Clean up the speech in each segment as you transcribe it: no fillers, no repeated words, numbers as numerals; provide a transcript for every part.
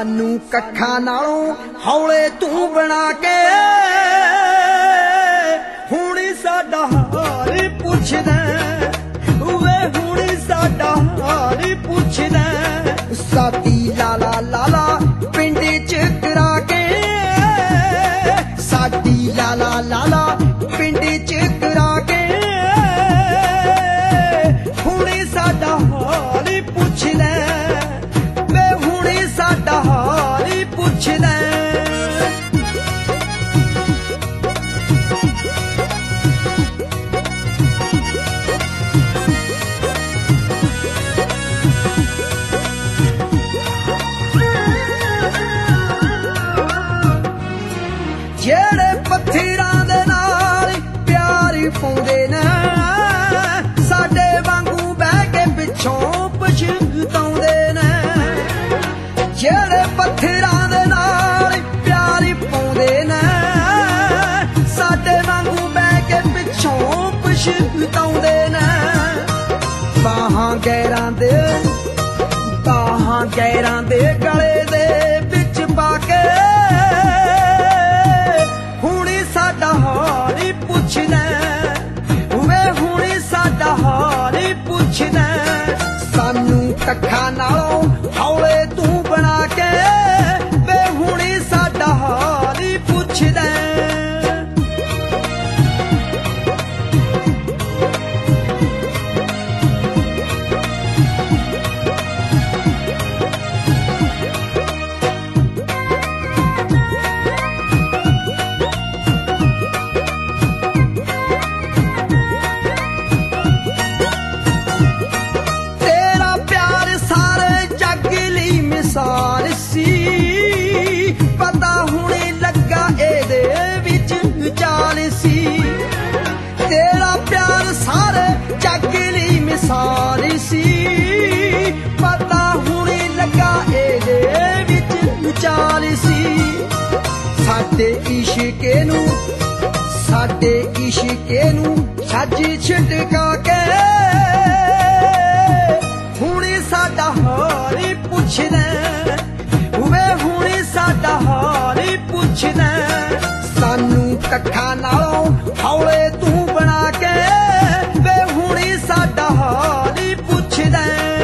सानू कखा नालों हौले तू बना के हुण साडा हाल पुछदा वे हुण साडा हाल पुछदा साडी लाला लाला पिंड च करा के साडी लाला लाला पिंड च करा के हुण साडा हाल पुछदा वे हुण साडा हाल पुछदा जेड़े पत्थरां दे नाल प्यार पाउंदे ने साडे वांगू बह के पिछों पछताउंदे ने जेड़े पत्थरां दे नाल प्यार पाउंदे ने साडे वांगू बह के पिछों पछताउंदे ने बाहां गैरां दे गले दे विच पाके साडा हाल पुछदा वे हुण साडा हाल पुछदा सानू कखा नालों हौले तू बना के वे हुण साडा हाल पुछदा साल सी पता हुणे लगा एदे विच चाल सी तेरा प्यार सारे जग लई मिसाल सी पता हुणे लगा एदे विच चाल सी साडे इश्के नू छज छिटका के हुणे साडा हाल पुछदा वे हुण साडा हाल पुछदा सानू कखा नालों हौले तू बना के वे हुण साडा हाल पुछदा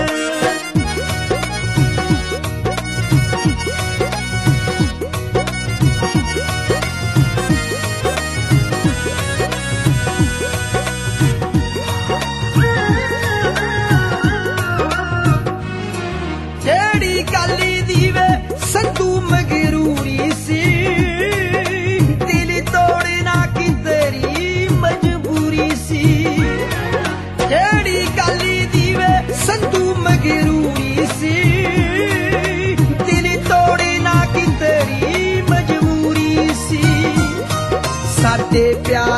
जेड़ी गली दीवे संतू मगरूरी सी दिल तोड़ना की तेरी मजबूरी सी जेड़ी गली दीवे संतू मगरूरी सी दिल तोड़ना की तेरी मजबूरी सी साडे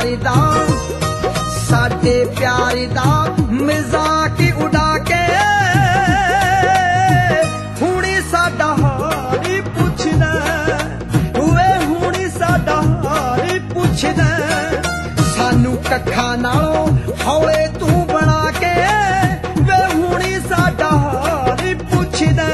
प्यार दा मजाक उड़ा के साडा हाल पुछदा वे हुण साडा हाल पुछदा सानू कखा नालों हौले तू बना के वे हुण साडा हाल पुछदा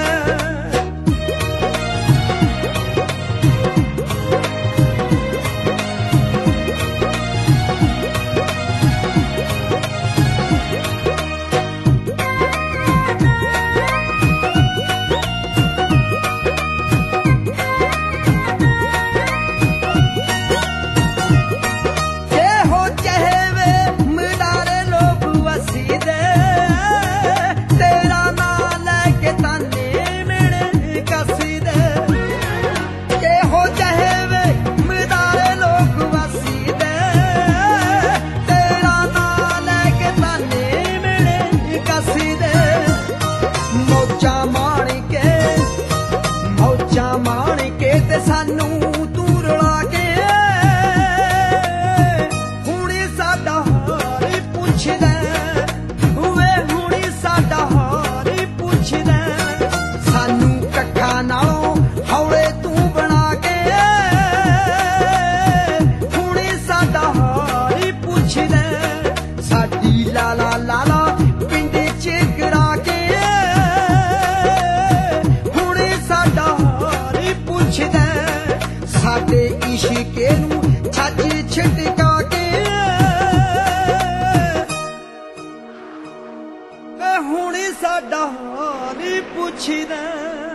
माण के ते सानू तू रुला के हुण साडा हाल पुछदा वे हुण साडा हाल पुछदा सानू कखा नालों हौले तू बना के हुण साडा हाल पुछदा साडी लाला लाला पिंड च करा के हुण साडा हाल ਵੇ ਹੁਣ ਸਾਡਾ ਹਾਲ ਪੁੱਛਦਾ